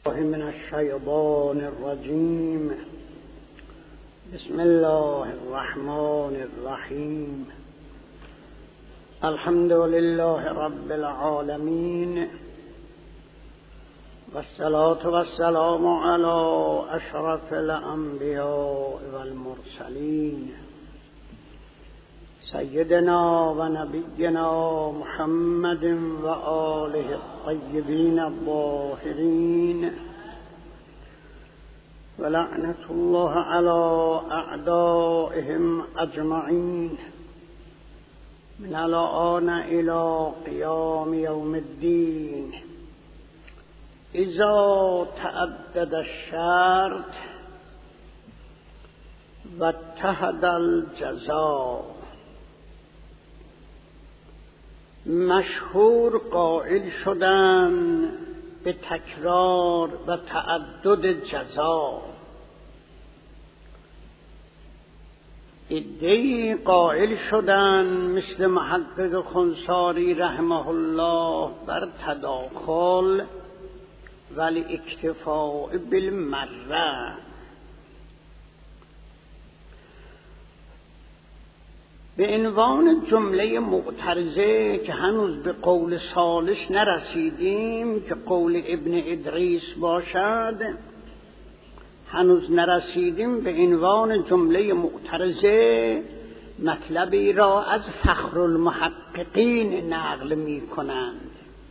من الشیطان الرجیم. بسم الله الرحمن الرحیم. الحمد لله رب العالمین والصلاة والسلام على اشرف الانبیاء والمرسلین سیدنا و نبینا محمد و آله الطیبین الطاهرین و لعنت الله علی اعدائهم اجمعین من الآن الى قیام یوم الدین. اذا تعدد الشرط و اتحد الجزاء. مشهور قائل شدن به تکرار و تعدد جزا. عده‌ای قائل شدن مثل محقق خنساری رحمه الله بر تداخل ولی اکتفاء بالمره. به عنوان جمله معترضه که هنوز به قول ثالث نرسیدیم که قول ابن ادریس باشد، هنوز نرسیدیم. به عنوان جمله معترضه مطلبی را از فخر المحققین نقل می کنند.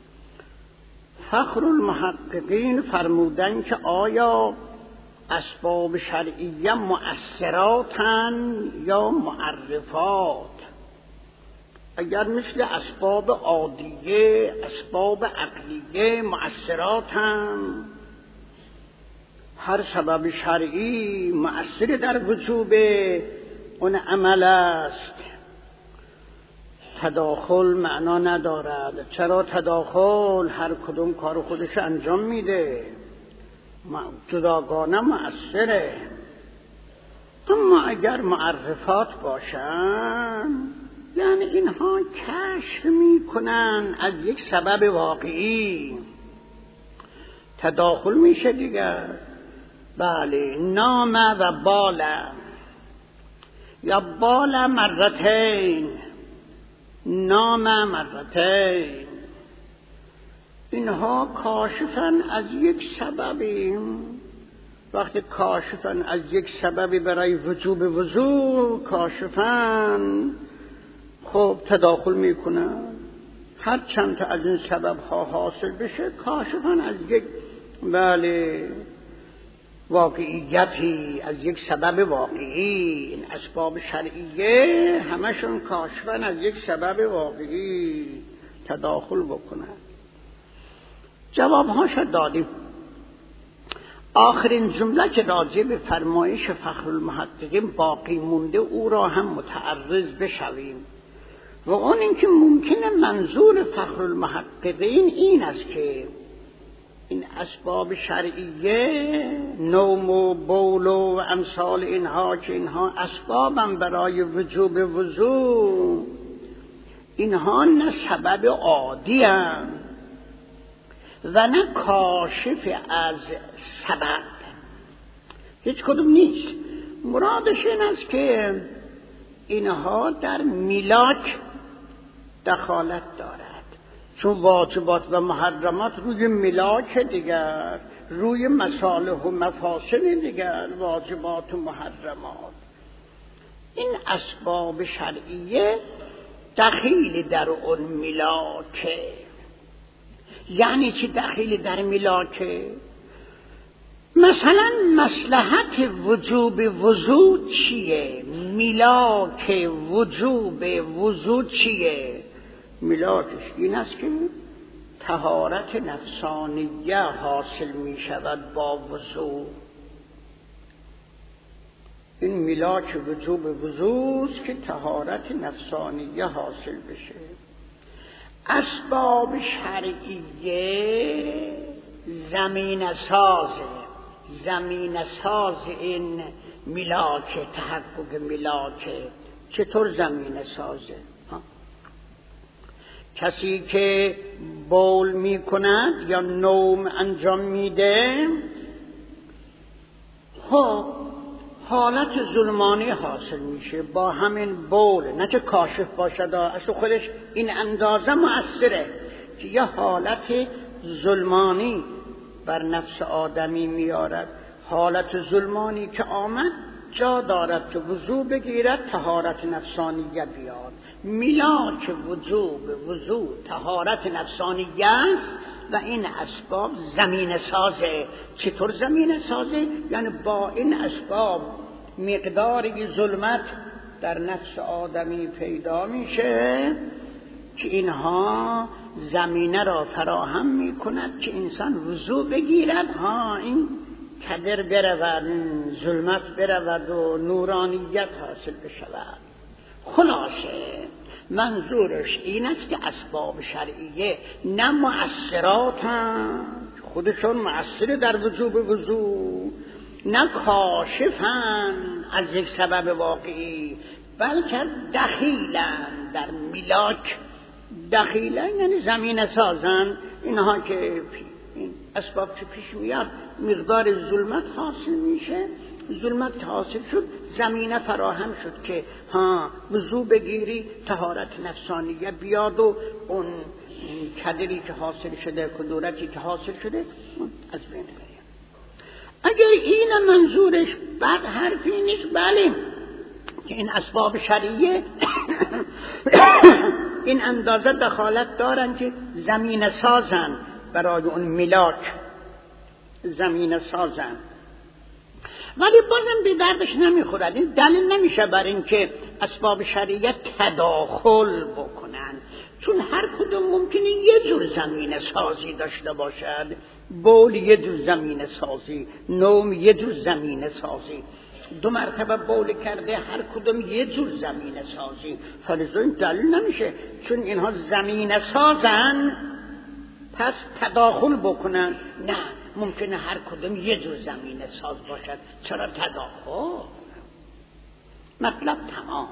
فخر المحققین فرمودند که آیا اسباب شرعیه مؤثراتن یا معرفات؟ اگر مثل اسباب عادیه، اسباب عقلیه مؤثراتن، هر سبب شرعی مؤثر در وجوب اون عمل است، تداخل معنا ندارد. چرا تداخل؟ هر کدوم کار خودش انجام میده، جداگانه مؤثره. اما اگر معرفات باشن یعنی اینها کشف میکنن از یک سبب واقعی، تداخل میشه دیگر. بله، نام و بال یا بال مرتین، نام مرتین، اینها کاشفن از یک سببی. وقتی کاشفن از یک سببی برای وجوب وضو کاشفن، خب تداخل میکنن. هر چند تا از این سبب ها حاصل بشه کاشفن از یک واقعیتی، از یک سبب واقعی. این اسباب شرعیه همشون کاشفن از یک سبب واقعی، تداخل بکنن. جواب هاش دادیم. آخرین جمله که راجع به فرمایش فخر المحققین باقی مونده او را هم متعرض بشویم و اون اینکه ممکنه منظور فخر المحققین این است که این اسباب شرعیه، نوم و بول و امثال اینها، که اینها اسبابم برای وجوب وضو، اینها نه سبب عادی هم و نه کاشف از سبب، هیچ کدوم نیست. مرادش این است که اینها در میلاک دخالت دارد، چون واجبات و محرمات روی میلاک دیگر، روی مصالح و مفاسد دیگر، واجبات و محرمات. این اسباب شرعیه دخیل در اون میلاکه. یعنی چی دخیل در میلاکه؟ مثلا مصلحت وجوب وضو چیه؟ میلاک وجوب وضو چیه؟ میلاکش این است که طهارت نفسانیه حاصل می شود با وضو. این میلاک وجوب وضوست که طهارت نفسانیه حاصل بشه. اسباب شرعیه زمین ساز این میلاک، تحقق میلاک. چطور زمین سازه؟ کسی که بول می کند یا نوم انجام میده، خب حالت ظلمانی حاصل میشه با همین بول، نه که کاشف باشد، اصلا خودش این اندازه مؤثره که یه حالت ظلمانی بر نفس آدمی میارد. حالت ظلمانی که آمد جا دارد که وضو بگیرد طهارت نفسانیه بیاد. میلاک وضو طهارت نفسانیه است و این اسباب زمین سازه. چطور زمین سازه؟ یعنی با این اسباب مقداری ظلمت در نفس آدمی پیدا میشه که اینها زمینه را فراهم میکند که انسان وضو بگیرد، این کدر برود، ظلمت برود و نورانیت حاصل بشود. خلاصه منظورش این است که اسباب شرعیه نه مؤثراتند، خودشون مؤثر در وجوب وضو، نه کاشفند از یک سبب واقعی، بلکه دخیلند در میلاک. دخیلند یعنی زمین سازن. اینها که این اسباب که پیش میاد مقدار ظلمت حاصل میشه، ظلمت حاصل شد، زمینه فراهم شد که وضو بگیری طهارت نفسانیه بیاد و اون کدری که حاصل شده، کدورتی که حاصل شده از بین بره. اگر این منظورش بد حرفی نیست، بله که این اسباب شرعیه این اندازه دخالت دارن که زمین سازن برای اون ملاک، زمین سازن، ولی بازم به دردش نمیخورد. این دلیل نمیشه بر این که اسباب شرعیه تداخل بکنن، چون هر کدوم ممکنه یه جور زمین سازی داشته باشد. بول یه جور زمین سازی، نوم یه جور زمین سازی، 2 مرتبه بول کرده هر کدوم یه جور زمین سازی. فلذا این دلیل نمیشه چون اینها زمین سازن پس تداخل بکنن. نه، ممکنه هر کدوم یه جور زمین ساز باشد. چرا تداخل؟ مطلب تمام.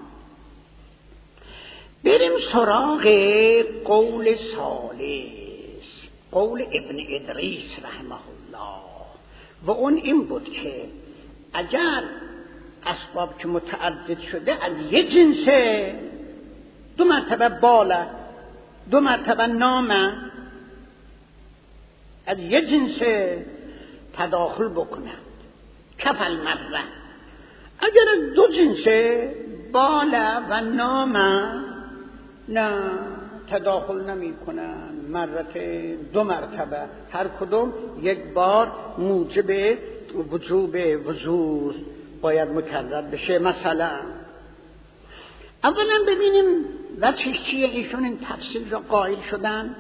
بریم سراغ قول ثالث، قول ابن ادریس رحمه الله، و اون این بود که اگر اسباب که متعدد شده از یه جنسه، 2 مرتبه بالا 2 مرتبه نامه، از یه جنسه تداخل بکنند. کفل مره. اگر از 2 جنسه بالا و نامه، نه تداخل نمی کنند. مرت 2 مرتبه هر کدوم یک بار موجب وجوب وضو باید مکرر بشه. مثلا اولا ببینیم وجهش چیه. ایشون این تفصیل را قائل شدن.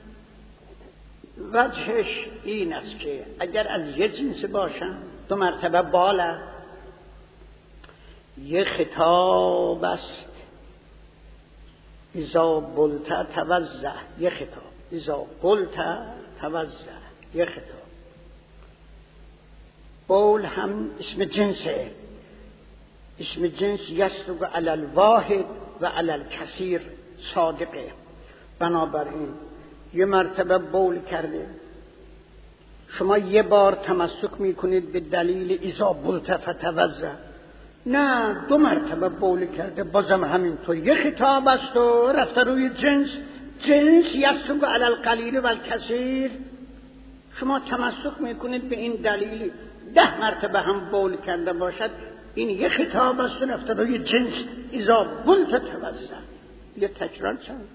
وجهش این است که اگر از یه جنس باشن 2 مرتبه بالا، یه خطاب است اذا قلت توضع، یه خطاب اذا قلت توضع، یه خطاب. بول هم اسم جنسه، اسم جنس یصدق علی الواحد و علی الکثیر صادقه. بنابراین یه مرتبه بول کرده، شما یه بار تمسک میکنید به دلیل اذا بلت فتوضع. نه، 2 مرتبه بول کرده بازم همینطور، یه خطاب است و رفته روی جنس. جنس یصدق علی القلیل و الکثیر. شما تمسک میکنید به این دلیل 10 مرتبه هم بول کرده باشد، این یه خطاب است و رفته روی جنس اذا بلت توضع. یه تکرار چند.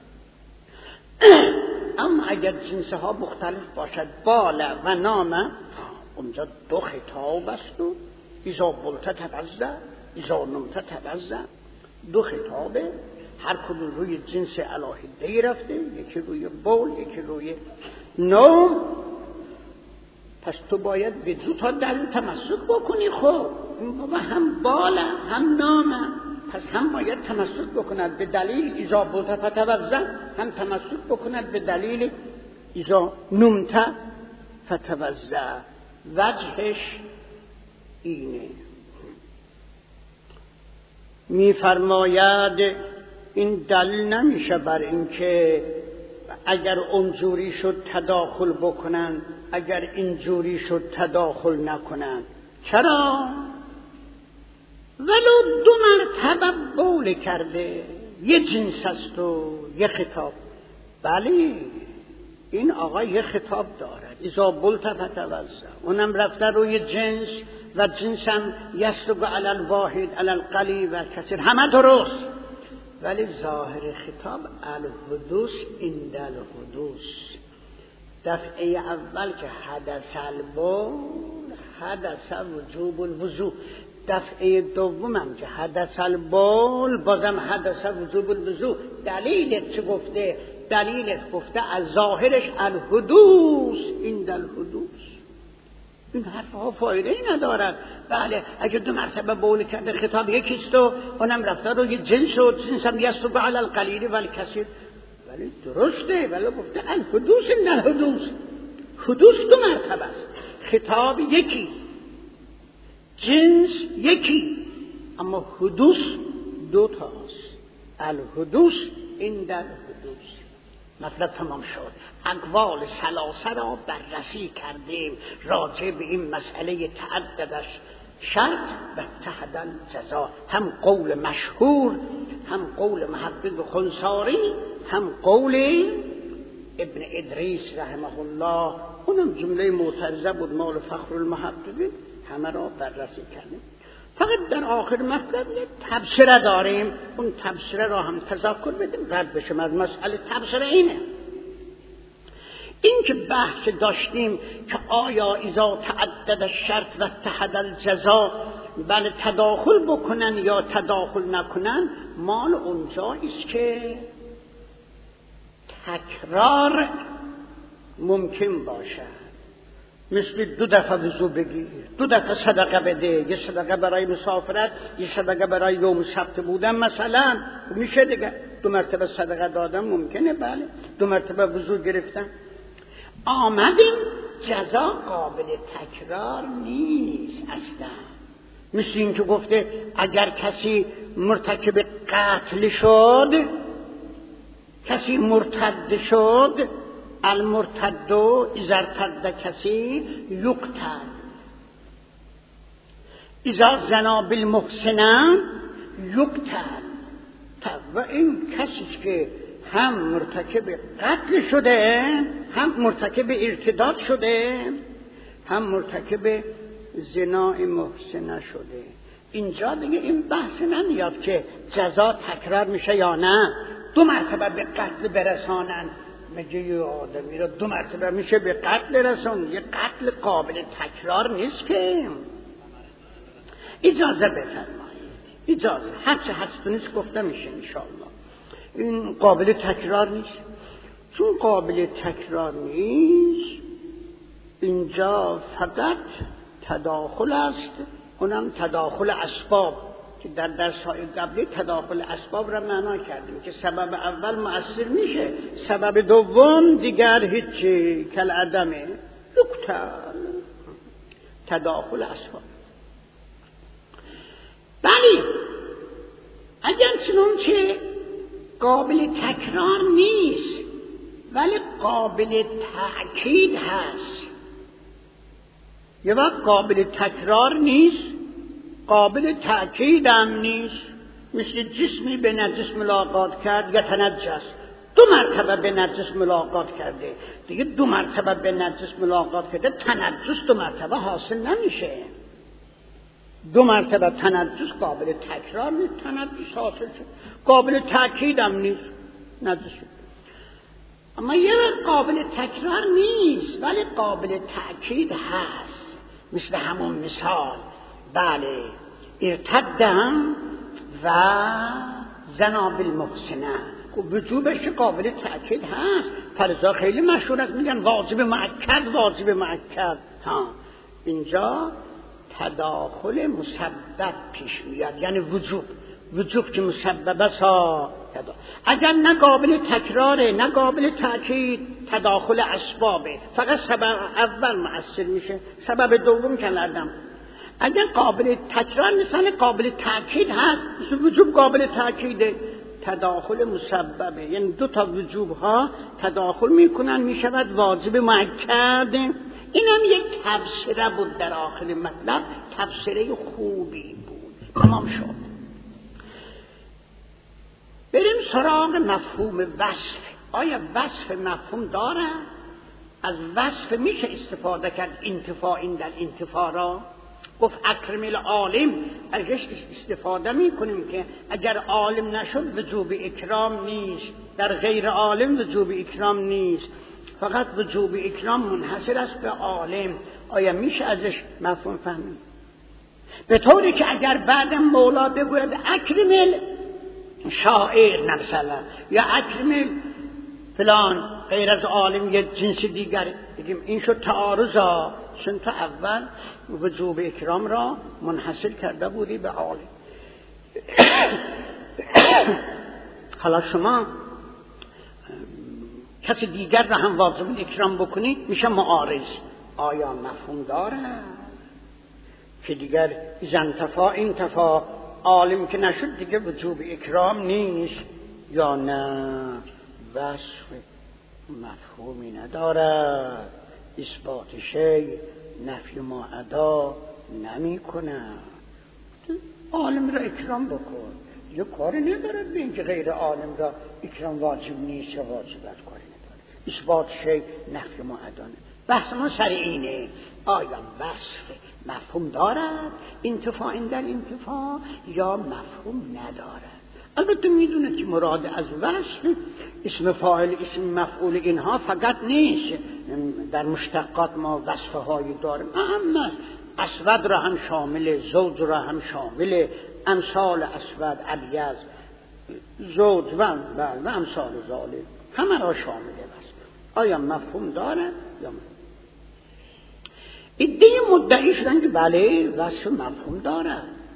اما اگر جنسها مختلف باشد، بالا و نامه، اونجا 2 خطاب است و اذا بلت توضع، اذا نمت توضع، 2 خطابه، هر کدوم روی جنس علاهده‌ای رفته، یکی روی بول یکی روی نوم. پس تو باید به 2 تا دلیل تمسک بکنی. خب این بابا هم بالا هم نامه، پس هم باید تمسک بکند به دلیل اذا بلت فتوضع، هم تمسک بکند به دلیل اذا نمت فتوضع. وجهش اینه. میفرماید این دلیل نمیشه بر این که اگر اونجوری شد تداخل بکنن، اگر اینجوری شد تداخل نکنن. چرا؟ ولو 2 مرتبه بول کرده، یه جنس است و یه خطاب. بله این آقا یه خطاب دارد، اذا بلت فتوضا، اونم رفته روی جنس و جنس هم یسلب علی الواحد علی القلیل و کثیر، همه درست. ولی ظاهر خطاب الحدوث عند الحدوث. دفعه اول که حدث البول حدث وجوب الوضوء، دفعه دومم که حدث البول بازم حدث وجوب الوضوء. دلیلت چه گفته؟ دلیلت گفته از ظاهرش الحدوث عند الحدوث. این حرفها فایده ای ندارد. بله اگه 2 مرتبه بول کرده خطاب یکیست و اونم رفته روی جنس و جنس هم یسلب علی القلیل و الکثیر. ولی درسته، ولی گفته الحدوث عند الحدوث. حدوث 2 مرتبه است، خطاب یکی، جنس یکی، اما حدوث 2 تاست. الحدوث عند الحدوث. مطلب تمام شد. اقوال ثلاثه را بررسی کردیم راجع به این مسئله تعددش شرط و اتحد الجزا. هم قول مشهور، هم قول محقق خنساری، هم قول ابن ادریس رحمه الله، اونم جمله معترضه بود مال فخر المحققین. همه را بررسی کردیم. فقط در آخر مطلب یک تبصره داریم، اون تبصره را هم تذکر بدیم رد بشیم از مسئله. تبصره اینه، این که بحث داشتیم که آیا اذا تعدد الشرط و اتحد الجزا بله تداخل بکنن یا تداخل نکنن، مال اونجاییست که تکرار ممکن باشد. مثل 2 دفعه وضو بگیر، 2 دفعه صدقه بده، یه صدقه برای مسافرت، یه صدقه برای یوم سبت بودن مثلا، میشه دیگه. 2 مرتبه صدقه دادن ممکنه، بله 2 مرتبه وضو گرفتن. آمدیم جزا قابل تکرار نیست اصلا. مثل این که گفته اگر کسی مرتکب قتل شد، کسی مرتد شد، المرتد اذا ارتد کسی یقتل، اذا زنا بالمحسنان یقتل. و این کسی که هم مرتکب قتل شده، هم مرتکب ارتداد شده، هم مرتکب زنا محسنه شده، اینجا دیگه این بحث نمیاد که جزا تکرار میشه یا نه. 2 مرتبه به قتل برسانن، میگه یه آدمی را 2 مرتبه میشه به قتل رسون، یه قتل قابل تکرار نیست که. اجازه بفرمایید، اجازه هرچه هستونیست گفته میشه انشاءالله. این قابل تکرار نیست. چون قابل تکرار نیست، اینجا فقط تداخل است، اونم تداخل اسباب که در درس‌های قبلی تداخل اسباب را معنا کردیم که سبب اول مؤثر میشه، سبب دوم دیگر هیچی، کل عدمه، یقتل. تداخل اسباب. بله اگر چنانچه قابل تکرار نیست ولی قابل تأکید هست، یه وقت قابل تکرار نیست قابل تأکید هم نیست. مثل جسمی به نجس ملاقات کرد یا تنجس، 2 مرتبه به نجس ملاقات کرده، دیگه 2 مرتبه به نجس ملاقات کرده، تنجس 2 مرتبه حاصل نمیشه. 2 مرتبه تنجس قابل تکرار نیست، تنجس حاصل شد، قابل تأکید هم نیست، نجس شد. اما یه قابل تکرار نیست ولی قابل تأکید هست، مثل همون مثال بله ارتدم و زنا بالمحسنه، وجوبش قابل تأکید هست. فرضا خیلی مشهور است، میگن واجب مؤکد، واجب مؤکد. ها اینجا تداخل مسبب پیش میاد، یعنی وجوب که مسبب است. اگر نه قابل تکراره نه قابل تأکید، تداخل اسبابه، فقط سبب اول مؤثر میشه، سبب دوم کلردم. اگر قابل تکرار مثلا قابل تأکید هست، مثل وجوب قابل تأکیده، تداخل مسببه، یعنی دو تا وجوب ها تداخل میکنن میشود واجب مؤکد. اینم یک تفسیره بود در آخر مطلب، تفسیره خوبی بود. تمام شد. بریم سراغ مفهوم وصف. آیا وصف مفهوم داره؟ از وصف میشه استفاده کرد انتفاع این در انتفاع را؟ گفت اکرم العالم، ازش استفاده میکنیم که اگر عالم نشد وجوب اکرام نیست، در غیر عالم وجوب اکرام نیست، فقط وجوب اکرام منحصر است به عالم. آیا میشه ازش مفهوم فهمید؟ به طوری که اگر بعدم مولا بگوید اکرم شاعر مثلا، یا اکرم فلان غیر از عالم یه جنس دیگری، بگیم این شد تعارضا، چون تا اول وجوب اکرام را منحصر کرده بودی به عالم. حالا شما کسی دیگر را هم واجب اکرام بکنی میشه معارض. آیا مفهوم داره که دیگر اذا انتفاع انتفاع عالم که نشد دیگه وجوب اکرام نیست، یا نه وصف مفهومی نداره، اثبات شی نفی ما ادا نمی کنه. عالم را اکرام بکن، یه کاری نداره به اینکه غیر عالم را اکرام واجب نیست یا واجبت کاری نداره. اثبات شی نفی ما ادا نه. بحث ما سر اینه، آیا وصف مفهوم دارد انتفاع در انتفاع یا مفهوم ندارد؟ البته میدونه که مراد از وصف اسم فاعل اسم مفعول اینها فقط نیست. در مشتقات ما وصفه هایی داریم، اما اسود را هم شامل، زوج را هم شامل، امثال اسود الیز زوج و امثال ذالک همه را شامل است. آیا مفهوم داره یا ایده مدعی شدن که بله وصف مفهوم داره،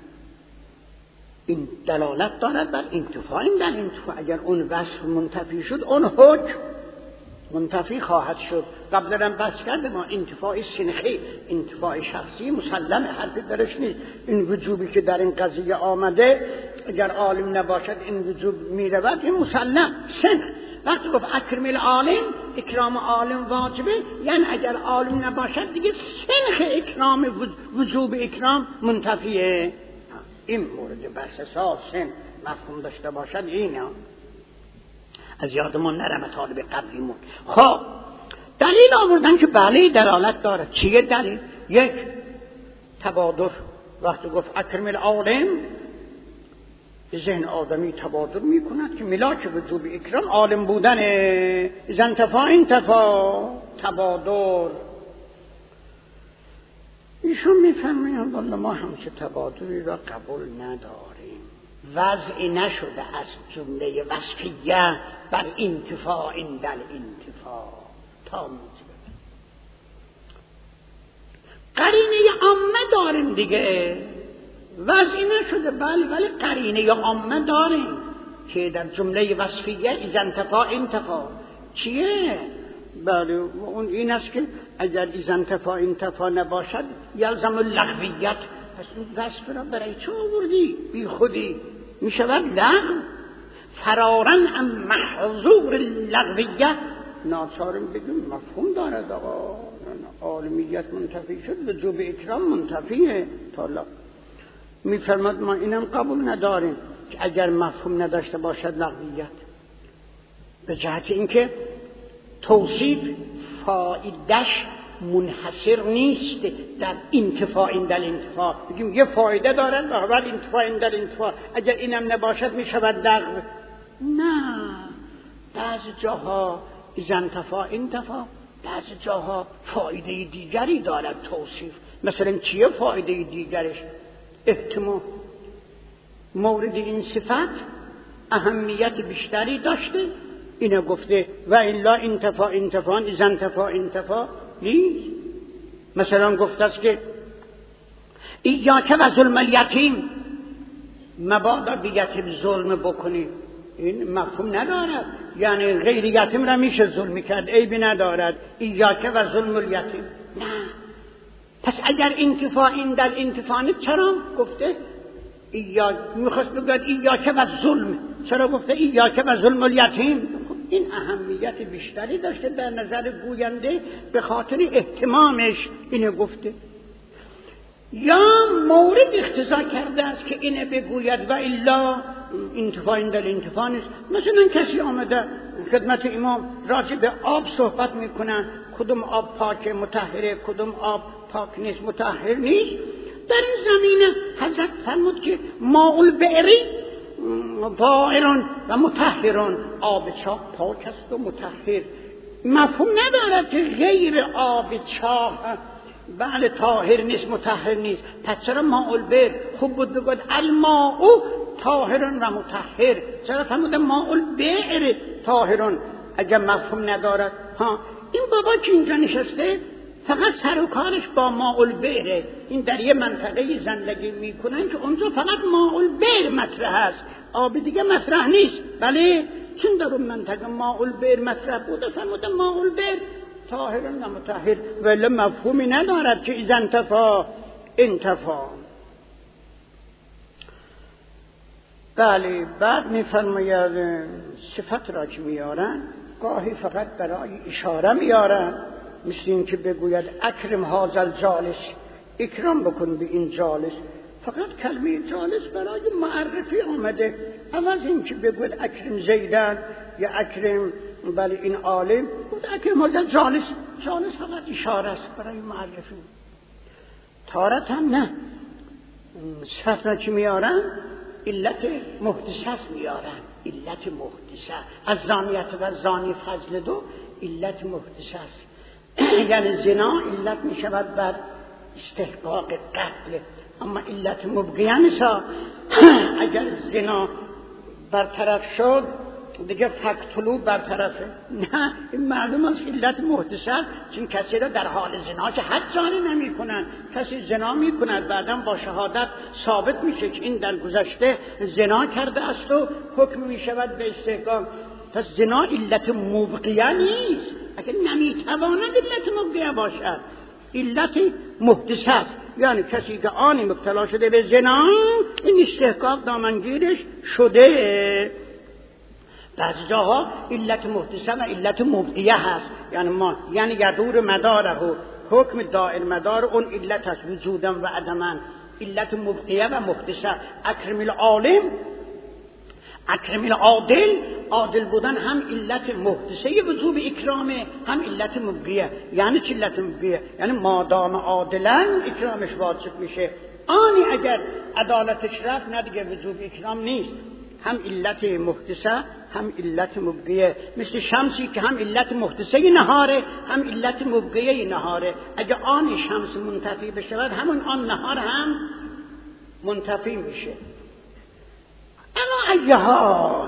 این دلالت دارد بر انتفاع. این در انتفاع اگر اون وصف منتفی شد اون حکم منتفی خواهد شد. قبلا هم بحث کرده ما انتفاع سنخی، انتفاع شخصی مسلم، حرفی درش نیست. این وجوبی که در این قضیه آمده اگر عالم نباشد این وجوب میرود، این مسلم سنخ. وقتی گفت اکرم العالم، اکرام عالم واجبه، یعنی اگر عالم نباشد دیگه سنخ اکرام وجوب اکرام منتفیه. این مورد بحث سن مفهوم داشته باشد اینه. از یادمون نره مطالب قبلیمون. خب دلیل آوردن که بله دلالت داره. چیه دلیل؟ یک، تبادر. وقتی گفت اکرم العالم، ذهن آدمی تبادر میکند که ملاک وجوب اکرام عالم بودنه. اذا انتفاع تبادر. ایشون میفهمیم والله ما همچه تبادلی را قبول نداریم، وضعی نشده از جمله وصفیه بر انتفاع در انتفاع تا موجب قرینه عامه داریم دیگه. وضعی نشده بله، ولی قرینه عامه داریم که در جمله وصفیه اذا انتفاع چیه؟ بله اون این است که اگر اذا انتفاع نباشد یلزم اللغویت. پس این وصف را برای چه آوردی؟ بی خودی می شود لغو. فرارن ام محظور اللغویت، ناچارم بگیم مفهوم دارد. آقا عالمیت منتفی شد، وجوب اکرام منتفیه. تا می فرماد ما اینم قبول نداریم که اگر مفهوم نداشته باشد لغویت، به جهت اینکه توصیف فایدهش منحصر نیست در انتفاع در انتفاع. بگیم یه فایده دارد و اول انتفاع در انتفاع، اگر اینم نباشد می شود لغو. نه، بعضی جاها اذا انتفاع بعضی جاها فایده دیگری دارد توصیف. مثلا چیه فایده دیگرش؟ احتمال مورد این صفت اهمیت بیشتری داشته، اینو گفته و الا انتفاع اذا انتفاع نیست. مثلا گفته است که ایاک و ظلم الیتیم، مبادا به یتیم ظلم بکنی. این مفهوم ندارد، یعنی غیر یتیم را میشه ظلم کرد، عیبی ندارد. ایاک و ظلم الیتیم نه. پس اگر انتفاع در انتفاع چرا گفته ایاک؟ میخواست بگوید ایاک و چرا گفته ایاک و ظلم الیتیم؟ این اهمیت بیشتری داشته در نظر گوینده، به خاطر اهتمامش اینو گفته. یا مورد اقتضا کرده است که اینه بگوید و الا انتفاع این دل انتفاع نیست. مثلا کسی آمده خدمت امام راجع به آب صحبت میکنن، کدوم آب پاک مطهره، کدوم آب پاک نیست مطهر نیست. در این زمینه حضرت فرمود که ماء البئری طاهر و مطهر، آب چاه پاک است و مطهر. مفهوم ندارد که غیر آب چاه بله طاهر نیست مطهر نیست. پس چرا ماء البئر؟ خوب بود بگوید الماء طاهر و مطهر. چرا فرمود ماء البئر طاهر اگر مفهوم ندارد؟ این بابا که اینجا نشسته فقط سر و کارش با ماء البئر. این در یه منطقه زندگی میکنن که اونجا فقط ماء البئر مطرح است، آب دیگه مطرح نیست. بله چون در اون منطقه ماء البئر مطرح بوده فرمود ماء البئر طاهر و مطهر، ولی مفهومی ندارد که اذا انتفا انتفا. بله بعد میفرماید صفت را که میارن گاهی فقط برای اشاره میارن، مثل این که بگوید اکرم هذا الجالس، اکرام بکن به این جالس. فقط کلمه جالس برای معرفی آمده، عوض این که بگوید اکرم زیدن یا اکرم بله این عالم، بود اکرم هذا الجالس. جالس فقط اشاره است برای معرفی. تارت هم نه، صفت را که میارن علت محدثه میارن، علت محدثه از زانیت و زانی فضل دو علت محدثه است. یعنی زنا علت می شود بر استحقاق قتل، اما علت مبقیه نیست. اگر زنا برطرف شد دیگه فقتلو برطرفه، نه این معلوم است علت محدثه است. چون کسی را در حال زنا که حد جانی نمی کنن، کسی زنا می کند بعدا با شهادت ثابت میشه که این در گذشته زنا کرده است و حکم می شود به استحقاق. پس زنا علت مبقیه نیست، اگر نمیتواند علت مبقیه باشد علت محدثه است. یعنی کسی که آنی مبتلا شده به زنا این استحقاق دامنگیرش شده. بعضی جاها علت محدثه و علت مبقیه هست، یعنی یدور مداره و حکم دائر مدار اون علت هست وجودا و عدما. علت مبقیه و محدثه اکرم العالم اکرم العادل، عادل بودن هم علت محدثه وجوب اکرامه هم علت مبقیه. یعنی چه علت مبقیه؟ یعنی مادام عادلا اکرامش واجب میشه، آنی اگر عدالتش رفت نه دیگه وجوب اکرام نیست. هم علت محدثه هم علت مبقیه، مثل شمسی که هم علت محدثه نهاره هم علت مبقیه نهاره. اگر آن شمس منتفی بشود همون آن نهار هم منتفی میشه. اما ایه حال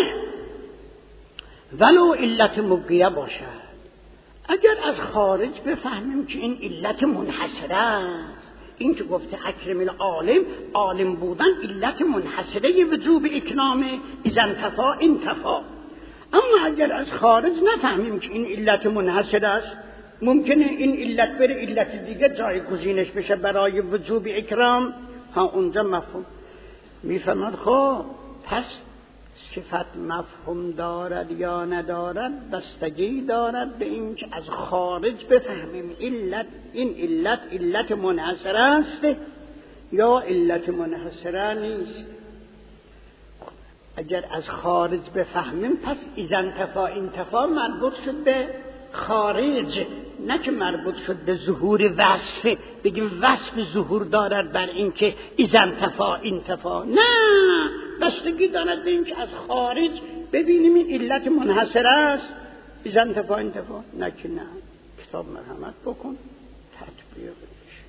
ولو علت مبقیه باشد، اگر از خارج بفهمیم که این علت منحصره است، این که گفته اکرم العالم، عالم بودن علت منحصره وجوب اکرامه، اذا انتفا انتفا. اما اگر از خارج نفهمیم که این علت منحصره است، ممکنه این علت بره علت دیگه جایگزینش بشه برای وجوب اکرام، اونجا مفهوم میفهمد. خب پس صفت مفهوم دارد یا ندارد بستگی دارد به این که از خارج بفهمیم این علت منحصره است یا علت منحصره نیست. اگر از خارج بفهمیم پس اذا انتفا انتفا مربوط شد به خارج، نه که مربوط شد به ظهور وصف، بگیم وصف ظهور دارد بر این که اذا انتفا انتفا، نه، بستگی دارد به این که از خارج ببینیم این علت منحصره است اذا انتفا انتفا، نه که نه. کتاب مرحمت بکن تطبیق بشه.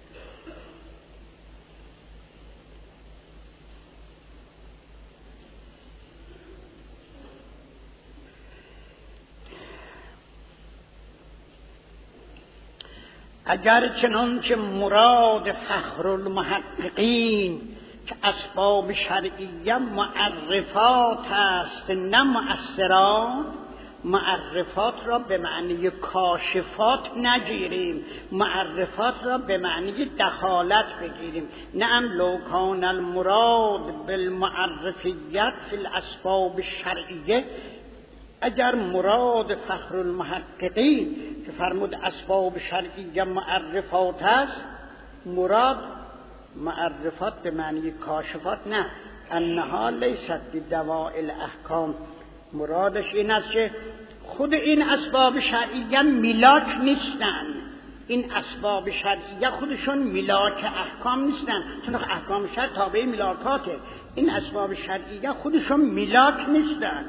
اگر چنانچه مراد فخر المحققین که اسباب شرعیه معرفات است نه مؤثرات، معرفات را به معنی کاشفات نگیریم، معرفات را به معنی دخالت بگیریم. نعم لو کان المراد بالمعرفیت فی الاسباب الشرعیه، اگر مراد فخر المحققین که فرمود اسباب شرعیه معرفات است، مراد معرفات به معنی کاشفات نه، انها لیست بدواء الاحکام. مرادش این است که خود این اسباب شرعیه ملاک نیستن، این اسباب شرعیه خودشون ملاک احکام نیستن، چون احکام شرع تابع ملاکاته، این اسباب شرعیه خودشون ملاک نیستن.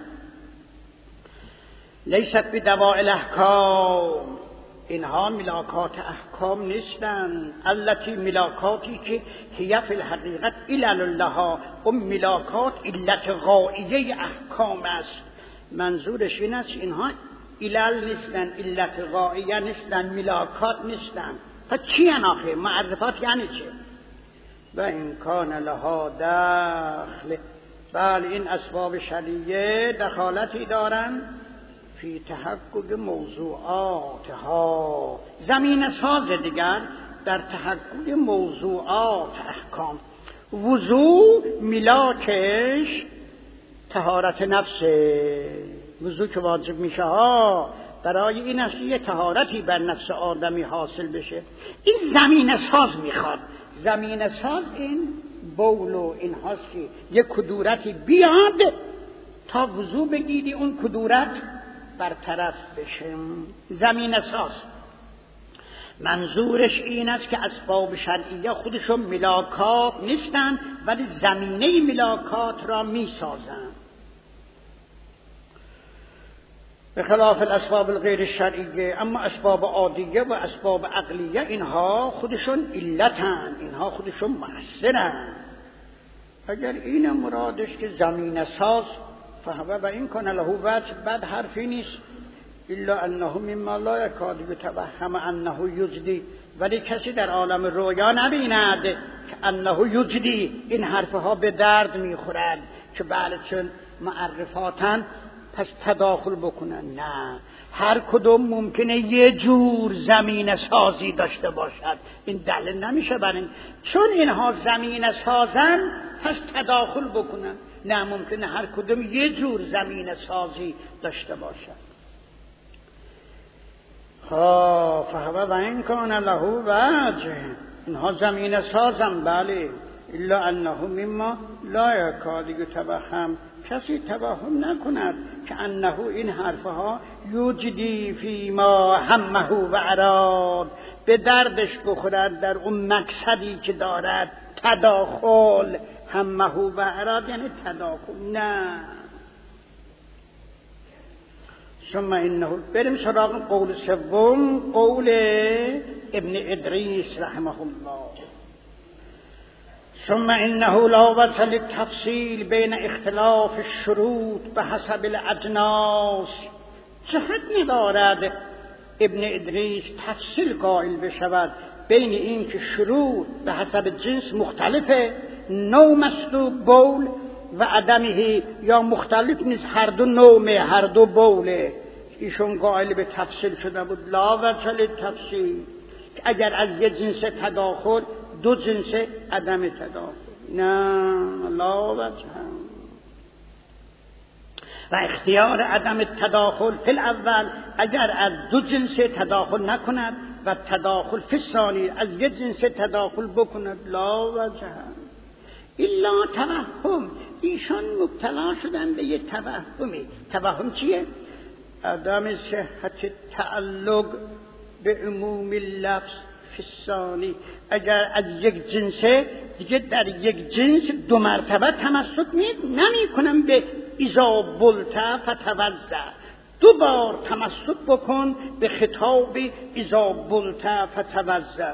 لیست بدواء الاحکام، اینها ملاکات احکام نیستن. التي ملاکاتی که هی فی الحقیقت علل لها، اون ملاکات علت غاییه احکام است. منظورش این است اینها علل نیستن، علت غاییه نیستن، ملاکات نیستن. پس چی آخه معرفات یعنی چه؟ و این کان لها دخل، بله این اسباب شرعیه دخالتی دارن فی تحقق موضوعاتها، زمین ساز دیگر در تحقق موضوعات احکام. وضوع ملاکش طهارت نفسه، وضوع که واجب میشه ها برای این است یه طهارتی بر نفس آدمی حاصل بشه. این زمین ساز میخواد، زمین ساز این بول و این هاست که یه کدورتی بیاد تا وضوع بگیری اون کدورت برطرف بشه. زمین ساز منظورش این است که اسباب شرعیه خودشون ملاکات نیستن ولی زمینه ملاکات را میسازن. به خلاف الاسباب الغیر الشرعیه، اما اسباب عادیه و اسباب عقلیه اینها خودشون علتن، اینها خودشون مؤثرن. اگر این مرادش که زمین ساز فهو و این کنه له وجه، بد حرفی نیست. الا انه مما لا یکاد یتوهم انه یجدی، ولی کسی در عالم رویا نبیند که انه یجدی، این حرفها به درد میخورد که بله چون معرفاتن پس تداخل بکنن. نه، هر کدوم ممکنه یه جور زمین سازی داشته باشد، این دلیل نمیشه بر این چون اینها زمین سازن پس تداخل بکنن. نه، ممکنه هر کدوم یه جور زمین سازی داشته باشد. فهو و این کان له وجه، اینها زمین سازن بله، الا انه مما لا یکاد یتوهم، کسی توهم نکند که انه این حرفها یوجدی فی ما همه و اراد، به دردش بخورد در اون مقصدی که دارد. تداخل، همه و اراد یعنی تداخل، نه. ثم انه، بریم سراغ قول سوم، قول ابن ادریس رحمه الله. ثم انه لا وجه للتفصیل بین اختلاف الشروط بحسب الاجناس، جهت ندارد ابن ادریس تفصیل قائل بشود بین این که شروط به حسب جنس مختلفه، نوع مستو بول و عدمه، یا مختلف نیست، هر دو نومه، هر دو بوله. ایشون قائل به تفصیل شده بود. لا وجه للتفصیل، اگر از یه جنس تداخل دو جنس عدم تداخل، نه، لا وجه. و اختیار عدم تداخل فی الاول، اگر از دو جنس تداخل نکند و تداخل فی الثانی از یه جنس تداخل بکند، لا وجه الا توهم. ایشان مبتلا شدن به یه توهمی. توهم چیه؟ عدم صحت تعلق به عموم لفظ فی الثانی، اگر از یک جنسه دیگه در یک جنس دو مرتبه تمسک نمی کنم به اذا بلت فتوضا، دو بار تمسک بکن به خطاب اذا بلت فتوضا.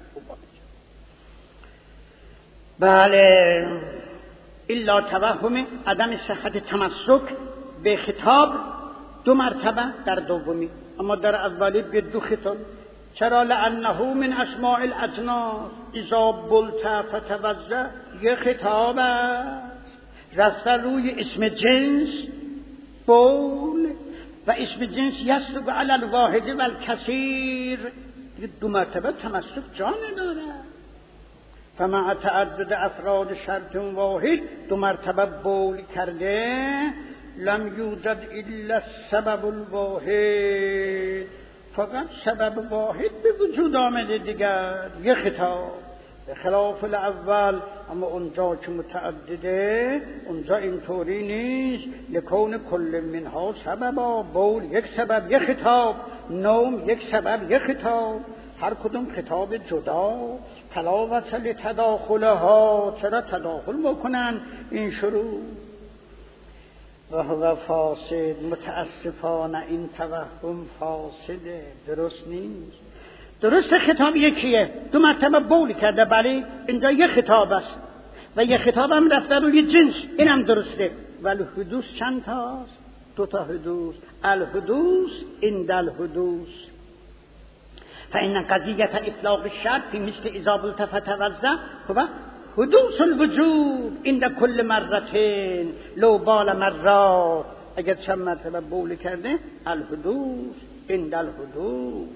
بله، الا توهم عدم صحت تمسک به خطاب دو مرتبه در دومی، اما در اولی به دو خطاب. چرا؟ لانه من اسماء الاجناس، اذا بلت فتوضا یه خطاب است، رفته روی اسم جنس بول، و اسم جنس یصدق علی الواحد و الکثیر، دو مرتبه تمسک جا نداره. فمع تعدد افراد شرط واحد، دو مرتبه بول کرده، لم یوجد الا السبب الواحد، فقط سبب واحد به وجود آمده دیگر، یه خطاب به خلاف الاول. اما اونجا که متعدده اونجا اینطوری نیست. لکون کل منها سببا، بول یک سبب یک خطاب، نوم یک سبب یک خطاب، هر کدوم خطاب جدا. تلاوت لتداخلها، چرا تداخل بکنن این شروع. و هو فاسد، متاسفانه این توهم فاسده، درست نیست. درست خطاب یکیه، دو مرتبه بول کرده، بله اینجا یه خطاب است و یه خطاب هم رفته روی جنس، اینم درسته. ولی حدوث چند تاست؟ دو تا حدوث. الحدوث عند الحدوث، فإن قضیة اطلاق الشرط في مثل اذا التفت وزه هو حدوث الوجود عند كل مرتين لو بال مرات. اگر چند مرتبه بول کرده، الحدوث عند الحدوث.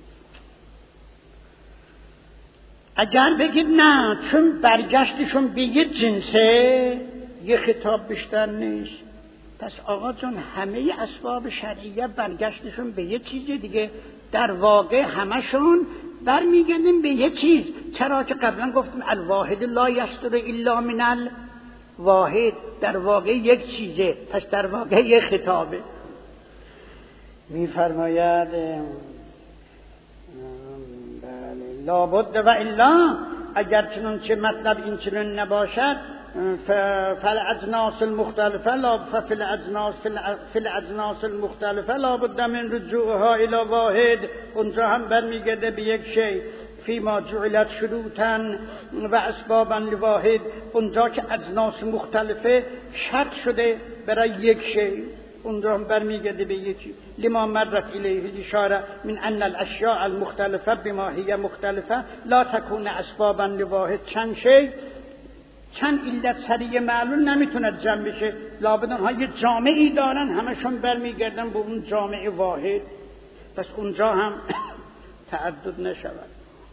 اگر بگید نه چون برگشتشون به یه جنسه، یه خطاب بیشتر نیست، پس آقا جون همه اسباب شرعیه برگشتشون به یه چیز دیگه. در واقع همشون برمیگردیم به یه چیز. چرا که قبلا گفتیم الواحد لا یصدر الا من الواحد، در واقع یک چیزه، پس در واقع یه خطابه. میفرماید لابد و الا، اگر چنانچه مطلب این چنین نباشد، فالاجناس المختلفه لا فی الاجناس المختلفه لابد من رجوعها الی واحد. اونجا هم برمیگرده به یک شی. فیما جعلت شروطا و اسبابا لواحد، اونجا که اجناس مختلفه شرط شده برای یک شی، اونجا هم برمیگرده به یکی. لما مرت الیه الاشاره من ان الاشیاء المختلفه بما هي مختلفه لا تكون اسبابا لواحد. چند شی، چند علت سریع معلول نمیتونه جمع بشه، لابد اونها یه جامعی دارن، همشون برمیگردن به اون جامعه واحد، پس اونجا هم تعدد نشود.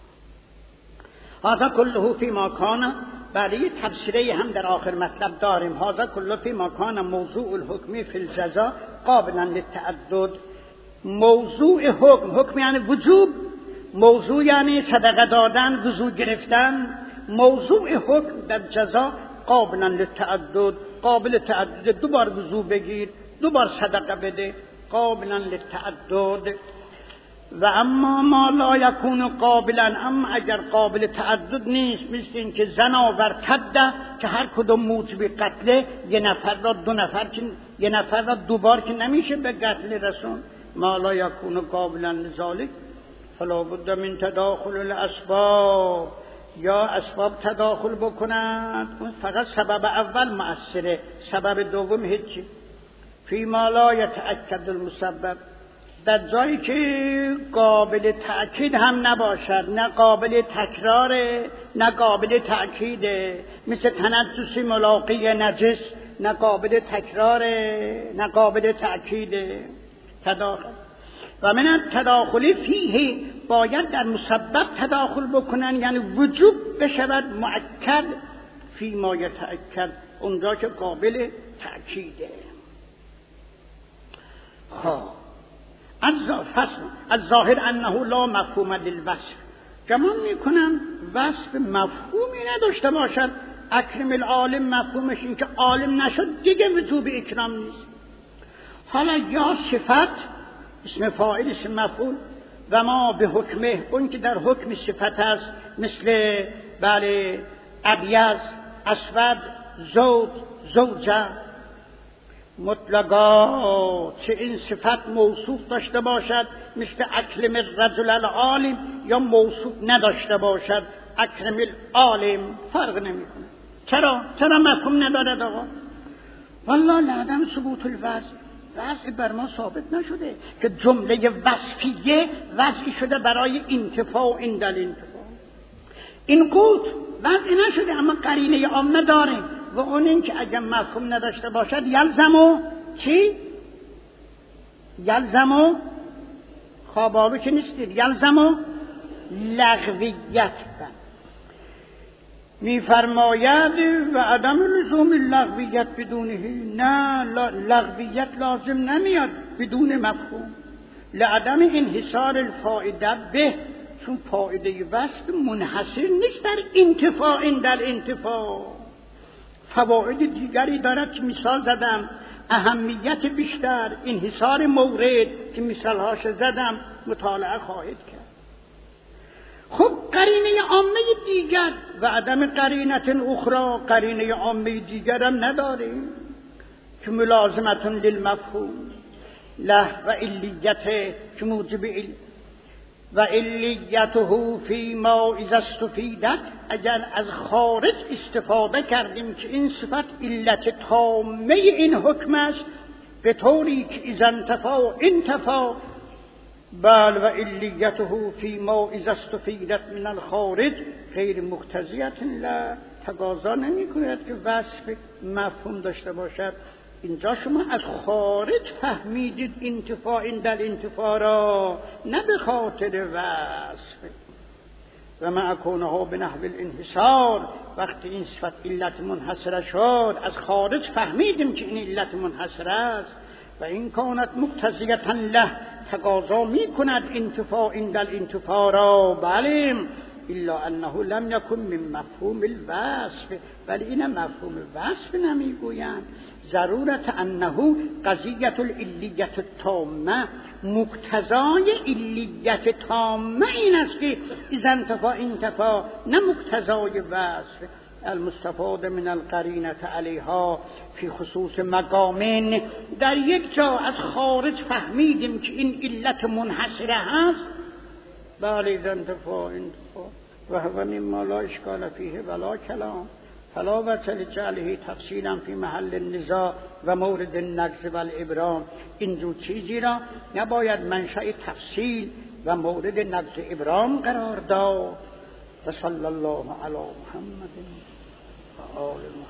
هذا كله فيما كان، برای تفسیره هم در آخر مطلب داریم. هذا كله فيما كان موضوع الحكم في الجزاء قابلا للتعدد. موضوع حکم یعنی وجوب، موضوع یعنی صدقه دادن، وضو گرفتن. موضوع حکم در جزا قابلا للتعدد، قابل تعدد، دو بار وضو بگیر، دو بار صدقه بده، قابلا للتعدد. و اما ما لا یکون قابلا، اما اگر قابل تعدد نیست، مثل این که زنا و ارتد که هر کدوم موجب قتله، یه نفر را دو نفر، یه نفر را دوبار که نمیشه به قتل رسون. ما لا یکون قابلا لذالک فلا بد من تداخل الاسباب، یا اسباب تداخل بکنند. فقط سبب اول مؤثره، سبب دوم هیچی. فی ما لا یتأکد المسبب، در جایی که قابل تأکید هم نباشد، نه قابل تکراره نه قابل تأکیده، مثل تنجس ملاقی نجس، نه قابل تکراره نه قابل تأکیده. تداخل و من التداخل فیه، باید در مسبب تداخل بکنن، یعنی وجوب بشود مؤکد فی ما یتأکد، اونجا که قابل تأکیده. از ظاهر انه لا مفهوم للوصف، گمان میکنم وصف مفهومی نداشته باشد. اکرم العالم مفهومش این که عالم نشد دیگه وجوب اکرام نیست. حالا یا صفت، اسم فاعل اسم مفعول، و ما به حکمه، اون که در حکم صفت است، مثل بله ابیض، اسود، زوج، زوجه، مطلقا، چه این صفت موصوف داشته باشد مثل اکرم الرجل العالم، یا موصوف نداشته باشد اکرم العالم، فرق نمیکنه. چرا مفهوم ندارد آقا؟ والله لعدم ثبوت الوضع، وضع بر ما ثابت نشده که جمله وصفیه وضعی شده برای انتفاع و عند الانتفاع. این قوت وضعی نشده، اما قرینه عامه داره، و اون این که اگر مفهوم نداشته باشد یلزمو چی؟ یلزمو خوابالو که نیستید، یلزمو لغویت میفرماید و عدم لزوم لغویت بدونه، نه لغویت لازم نمیاد بدون مفهوم، لعدم انحصار الفائده به، چون فائده وصف منحصر نیست در انتفاع، در انتفاع فواید دیگری دارد که مثال زدم، اهمیت بیشتر، انحصار مورد که مثالهاش زدم، مطالعه خواهید کرد. خب قرینه عامه دیگر و عدم قرینت اخرى، قرینه عامه دیگر هم نداریم که ملازمت للمفهوم له و علیت که موجب و علیته فی ما اذا استفیدت، اگر از خارج استفاده کردیم که این صفت علت تامه این حکم است، به طوری که اذا انتفا بل و علیته فی ما اذا استفیدت من الخارج غیر مقتضیت لا، تقاضا نمی‌کند که وصف مفهوم داشته باشد. اینجا شما از خارج فهمیدید انتفاع در انتفاع را، نه به خاطر وصف. و مع کونها به نحو الانحصار، وقتی این صفت علت منحصره شد از خارج فهمیدیم که این علت منحصر است. و این کانت مقتضیتا له، تقاضا میکند انتفاع در انتفاع را، بله، الا انه لم یکن من مفهوم الوصف، ولی این مفهوم وصف نمیگویند. ضرورت انه قضیت العلیت التامه، مقتضای علیت تامه این است که اذا انتفا، نه مقتضای وصف. المستفاد من القرینه علیها فی خصوص مقامین، در یک جا از خارج فهمیدیم که این علت منحصره هست، بله اذا انتفا و هو مما لا اشکال فیه ولا کلام، فلا وجه لجعله تفصیلا فی محل النزاع و مورد النقض و الابرام. این چیزی را نباید منشأ تفصیل و مورد نقض ابرام قرار داد. و صلی الله علی محمد و آل